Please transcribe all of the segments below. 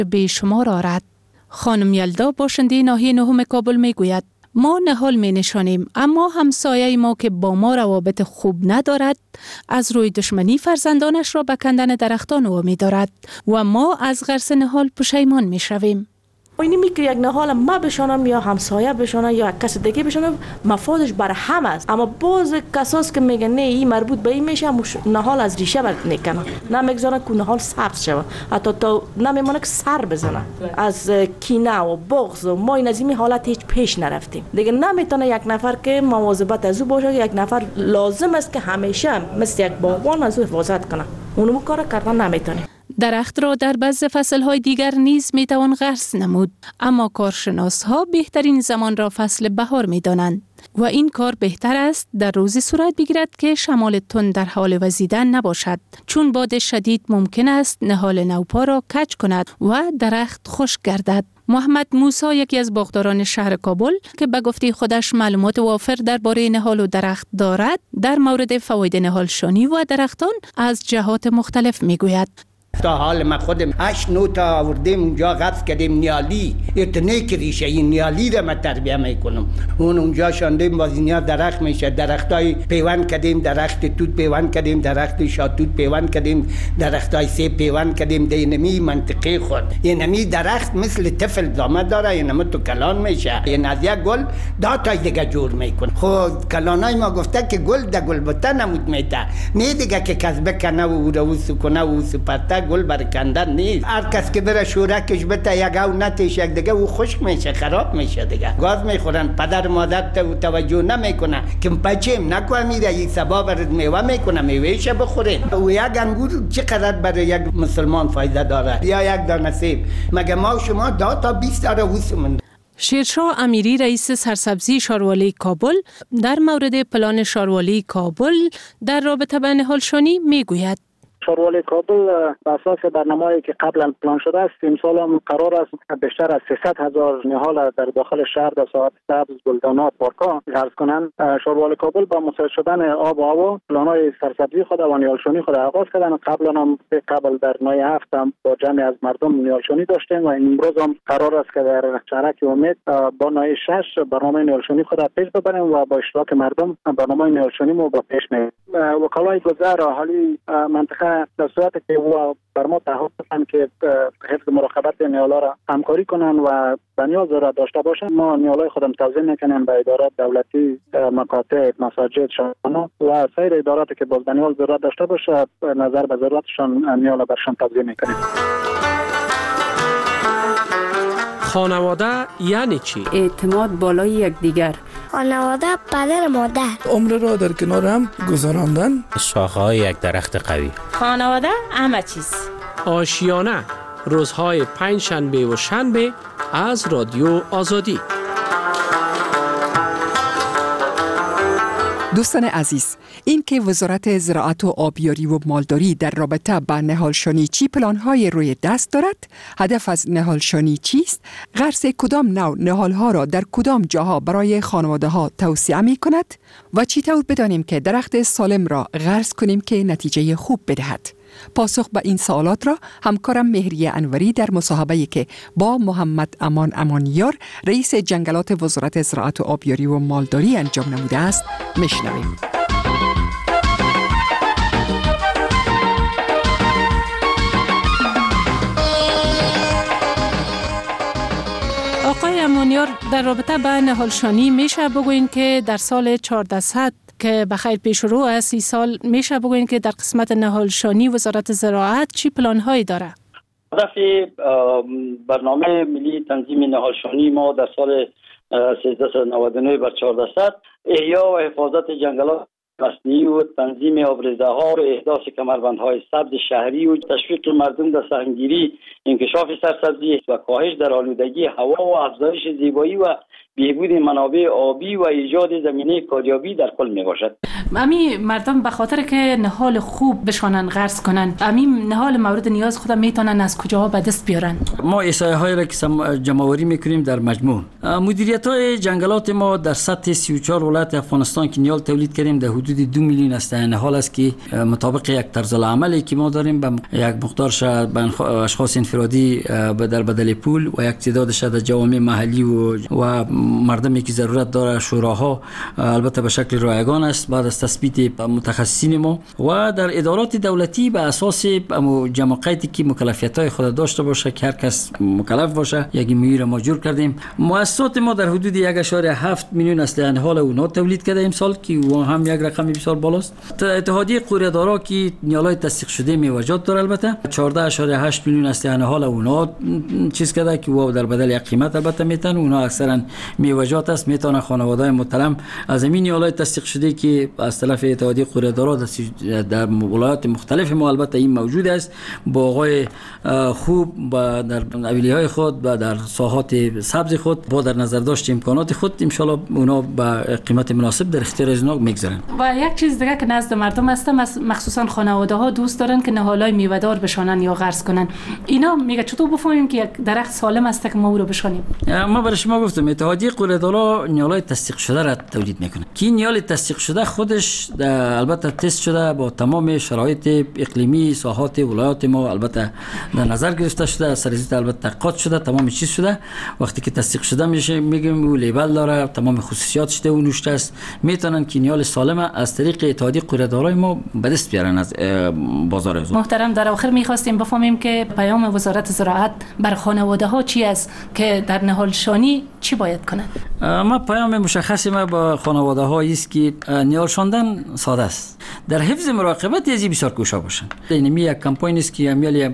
بیشمار آرد. خانم یلدا باشنده ناحیه نهم کابل میگوید ما نهال می نشانیم، اما همسایه ما که با ما روابط خوب ندارد از روی دشمنی فرزندانش را به کندن درختان وامی دارد و ما از غرس نهال پشیمان می شویم. اینی می که یک نهال ما بشانم یا همسایه بشانه یا کس دیگه بشانه مفادش بر هم است، اما باز کساس که میگن نه این مربوط به این میشه نهال از ریشه بر نکنه، نمیگذارن که نهال سبز شود، حتی تا نمیمونه که سر بزنه. از کینه و بغض و ما این از این حالت هیچ پیش نرفتیم دیگه. نمیتونه یک نفر که مواظبت از او باشه، یک نفر لازم است که همیشه مثل یک باغبان از او حفاظت کنه، اونو کار کردن نمیتونه. درخت را در بعض فصل‌های دیگر نیز میتوان غرس نمود، اما کارشناس‌ها بهترین زمان را فصل بهار می‌دانند و این کار بهتر است در روزی صورت بگیرد که شمال تند در حال وزیدن نباشد، چون باد شدید ممکن است نهال نوپا را کج کند و درخت خشک گردد. محمد موسی، یکی از باغداران شهر کابل که به گفته خودش معلومات وافر درباره نهال و درخت دارد، در مورد فواید نهالشانی و درختان از جهات مختلف میگوید. تا حال ما خودم 8-9 تا آوردیم اونجا غرس کردیم نیالی، اتنه که ریشه این نیالی را من تربیه میکنم، اون اونجا شاندیم باز اینیا درخت میشه، درختای پیوند کردیم، درخت توت پیوند کردیم، درخت شاتوت پیوند کردیم، درختای سیب پیوند کردیم. دینمی منطقه خود اینمی درخت مثل طفل دامه داره، اینم تو کلان میشه، این از یک گل دا تا دیگه جور میکنه. خب کلانای ما گفته که گل ده گل بوته نمود میته، نه دیگه که کس بکنه و رو سکنه و سپرته گل برکندن نیست. هر کس که بره شورکش بته یک او نتیش یک دیگه او خشک میشه، خراب میشه دیگه، گاز میخورن. پدر مادر توجه نمیکنه که بچه‌م نکوه میره این سبا برد میوه میکنه، میوهش بخورین. و یک انگور چقدر برای یک مسلمان فایده داره یا یک دانه سیب؟ مگه ما شما دا تا 20 داره وسمون. شیرشاه امیری، رئیس سرسبزی شاروالی کابل، در مورد پلان شاروالی کابل در رابطه با نهالشانی میگوید. شاروالی کابل بر اساس برنامه‌ای که قبلا پلان شده است، امسال هم قرار است بیشتر از 300,000 نهال در داخل شهر در ساحات سبز، گلدانات، پارک‌ها غرس کنند. شاروالی کابل با مساعد شدن آب و هوا پلان‌های سرسبزی خود و نهالشانی خود آغاز کردند. قبلا هم در نایه هفت هم با جمع از مردم نهالشانی داشتیم و امروز هم قرار است که در چرک امید با نایه 6 برنامه نهالشانی خود پیش ببریم و با اشتراک مردم برنامه نهالشانی ما با پیش میبریم. وکلای گذر اهالی منطقه در صورتی که او بر ما تعهد دادند که حفظ مراقبت نهال‌ها را همکاری کنند و به نیاز را داشته باشند، ما نهال‌های خودم توزیع میکنیم به ادارات دولتی، مکاتب، مساجد، شانه و سایر اداراتی که باز به نهال ضرورت داشته باشه نظر به ضرورتشان نهال برشان توزیع میکنیم. خانواده یعنی چی؟ اعتماد بالای یکدیگر. خانواده پدر مادر. عمر را در کنار هم گذراندن. شاخه‌های یک درخت قوی. خانواده همه چیز. آشیانه، روزهای 5 شنبه و شنبه از رادیو آزادی. دوستان عزیز، این که وزارت زراعت و آبیاری و مالداری در رابطه با نهالشانی چی پلان‌های روی دست دارد، هدف از نهالشانی چیست، غرس کدام نوع نهال‌ها را در کدام جاها برای خانواده‌ها توصیه می‌کند و چطور بدانیم که درخت سالم را غرس کنیم که نتیجه خوب بدهد. پاسخ به این سوالات را همکارم مهریه انوری در مصاحبه‌ای که با محمد امان امانیار، رئیس جنگلات وزارت زراعت و آبیاری و مالداری انجام نموده است میشنویم. آقای امانیار، در رابطه با نهالشانی میشه بگوین که در سال 1400 که بخیر پیش رو است، 30 سال میشه بگوین که در قسمت نهالشانی وزارت زراعت چی پلان‌هایی داره؟ هدف برنامه ملی تنظیم نهالشانی ما در سال 1399 بر 1400 احیا و حفاظت جنگلات مصنوعی و تنظیم آبریزه‌ها و احداث کمربندهای سبز شهری و تشویق مردم در سهمگیری، انکشاف سرسبزی و کاهش در آلودگی هوا و افزایش زیبایی و بهبود منابع آبی و ایجاد زمینه کاریابی در کل میباشد. امی مردم به خاطر که نهال خوب بشانن غرس کنن، امی نهال مورد نیاز خود میتونن از کجاها به دست بیارن؟ ما احصایه هایی را که جمع‌آوری میکنیم در مجموع مدیریت های جنگلات ما در سطح 34 ولایت افغانستان که نیال تولید کردیم در حدود 2 میلیون است نهال است که مطابق یک طرز العملی که ما داریم به یک مقدارش به اشخاص انفرادی در بدل پول و یک تعدادش در جوامع محلی و مردمی که ضرورت داره شوراها، البته به شکل رایگان است بعد از تثبیت متخصصین ما و در ادارات دولتی به اساس جماعتی که مکلفیت‌های خود داشته باشه که هر کس مکلف باشه یک معیار ما جور کردیم. مؤسسات ما در حدود 1.7 میلیون اسلحه نهال اونا تولید کرده امسال که و هم یک رقم بسیار بالاست. اتحادیه قوریه‌دارا که نیالای تصدیق شده میوجات داره البته 14.8 میلیون اسلحه نهال اونا چیز کرده که و در بدل یک قیمت البته میتن اونا اکثرا میوجات است میتونه خانواده‌های محترم از این نیالای تصدیق شده که از طرف اتحادیه قوریه‌دارا در ولایات مختلف ما البته این موجود است با آقای خوب و در اولیه‌های خود و در ساحات سبز خود با در نظر داشت امکانات خود ان شاء الله اونا با قیمت مناسب در اختیار از اونا میگذارن. و یک چیز دیگه که نزد مردم است مخصوصا خانواده‌ها دوست دارن که نهالای میوه‌دار بشانن یا غرس کنن. اینا میگه چطور بفهمیم که یک درخت سالم است که ما او رو بشانیم؟ ما برای شما گفتم اتحادیه قوریه‌دارا نیالای تصدیق شده را تولید میکنه. کی نیال تصدیق شده خودش البته تست شده با تمام شرایط اقلیمی ساحات ولایات ما البته در نظر گرفته شده سرزیت البته تحقیقات شده تمام چیز شده. وقتی که تصدیق شده میشه میگیم او لیبل داره تمام خصوصیاتش ده و نوشته است میتونن که نیال سالم از طریق اتحادیه قوریه‌دارای ما به دست بیارن از بازار از. محترم در آخر میخواستیم بفهمیم که پیام وزارت زراعت بر خانواده ها چی است که در نهال شانی چی باید کنند؟ ما پیام مشخصی ما با خانواده ها است که نیال شاندن ساده است. در حفظ مراقبت از بسیار کوشا باشن. این یک کمپاین است که امیالی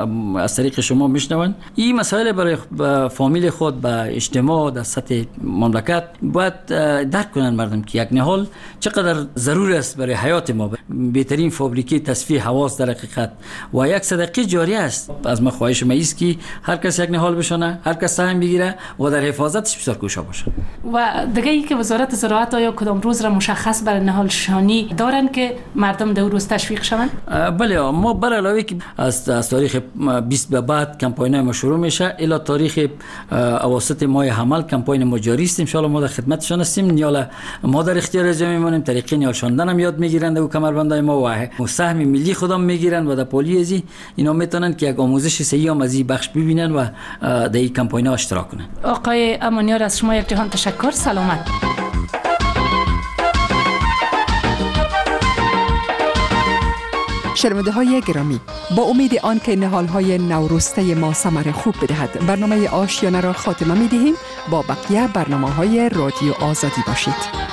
از طریق شما میشنون. این مسائل برای فامیل خود با اجتماع در سطح مملکت باید درک کنن مردم که یک نهال چقدر ضرور است برای حیات ما. بهترین فابریکه تصفیه هوا است در حقیقت و یک صدقه جاری است. از ما خواهش ما است که هر کس یک نهال بشونه، هر کس سهم بگیره و در حفاظتش بسیار کوشا باشه. و دیگه ای که وزارت زراعت آیا کدام روز را مشخص برای نهال شانی دارن که مردم در روز تشویق شوند؟ بله ما بر علاوه که از تاریخ 20 به بعد کمپاین ما شروع میشه الی تاریخ اواسط ماه حمل کمپاین ما جاری است. ان شاء الله ما در خدمتشان هستیم. نیال ما در اختیار از میمونیم طریق نیال شاندن هم یاد میگیرند و کمربندای ما و سهم ملی خودم میگیرن و در پولی ازی اینا میتونن که یک آموزش صحیح هم از این بخش ببینن و در این کمپاین ها اشتراک کنن. آقای امانیار از شما یک جهان تشکر. سلامت. شنونده های گرامی، با امید آن که نهال های نورسته ما ثمر خوب بدهد برنامه آشیانه را خاتمه می دهیم. با بقیه برنامه های رادیو آزادی باشید.